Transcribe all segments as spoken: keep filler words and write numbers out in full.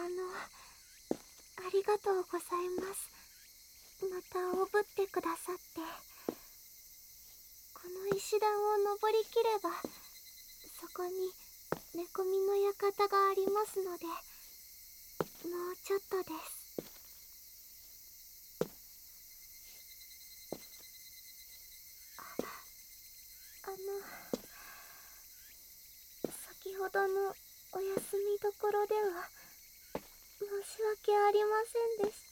あの、ありがとうございます。またおぶってくださって。この石段を登りきれば、そこに猫みの館がありますので、もうちょっとです。あの、先ほどのお休みどころでは申し訳ありませんでした。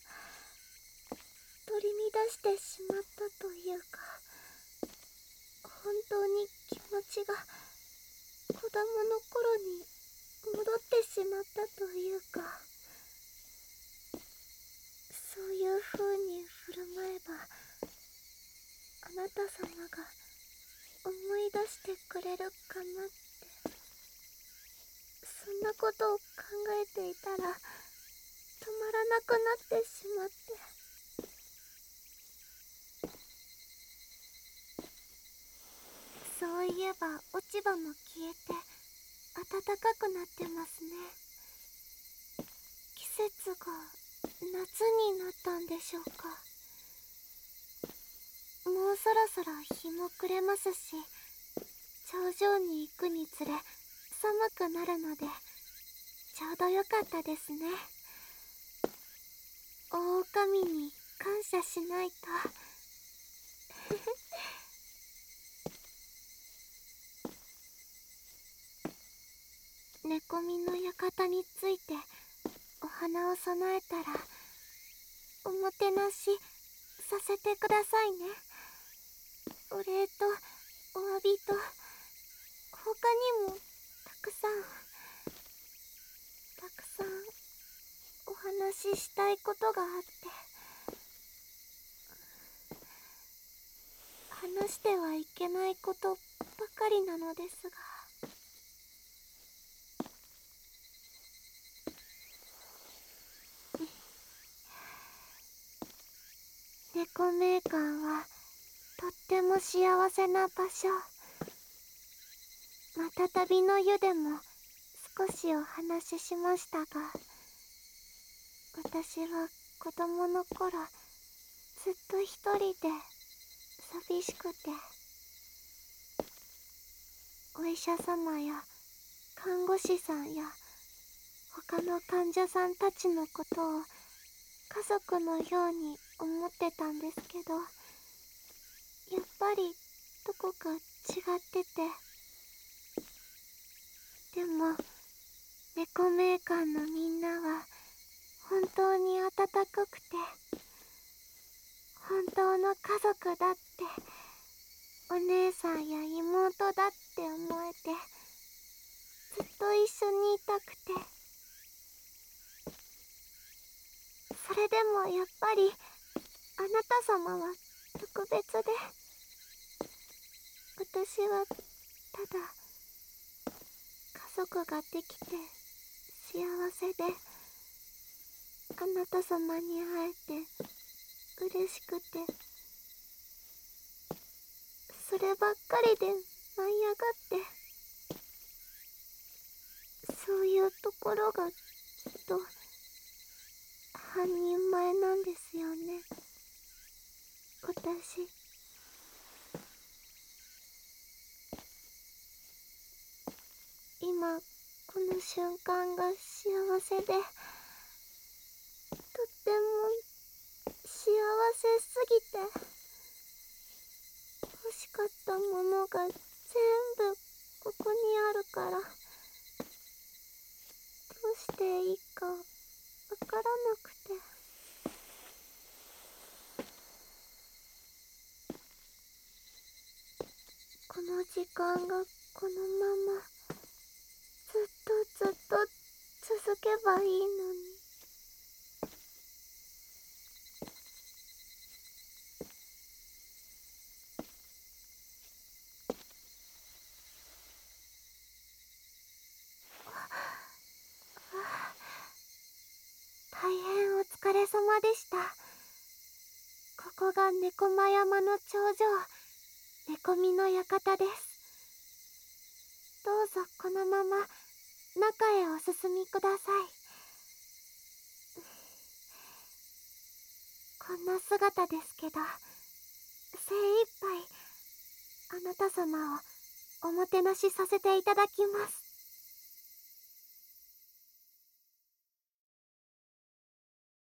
取り乱してしまったというか、本当に気持ちが子供の頃に戻ってしまったというか、そういう風に振る舞えばあなた様が思い出してくれるかなって、そんなことを考えていたら止まらなくなってしまって。そういえば落ち葉も消えて暖かくなってますね。季節が夏になったんでしょうか。もうそろそろ日も暮れますし、頂上に行くにつれ寒くなるのでちょうどよかったですね。大狼に感謝しないと。猫みの館についてお花を供えたらおもてなしさせてくださいね。お礼とお詫びと他にもたくさんたくさんお話ししたいことがあって、話してはいけないことばかりなのですが。猫名館はとっても幸せな場所。またたびの湯でも少しお話ししましたが、私は子供の頃ずっと一人で寂しくて、お医者様や看護師さんや他の患者さんたちのことを家族のように思ってたんですけど、やっぱりどこか違ってて。でも猫名館のみんなは本当に温かくて、本当の家族だって、お姉さんや妹だって思えて、ずっと一緒にいたくて。それでもやっぱりあなた様は特別で、私はただ家族ができて幸せで、あなた様に会えて嬉しくて、そればっかりで舞い上がって、そういうところがきっと半人前なんですよね、私。今この瞬間が幸せで、とっても幸せすぎて、欲しかったものが全部ここにあるから、どうしていいかわからなくて。この時間がこのままずっとずっと続けばいいのに。大変お疲れ様でした。ここが猫間山の頂上、猫みの館です。どうぞこのまま中へお進みください。 こんな姿ですけど、精一杯あなた様をおもてなしさせていただきます。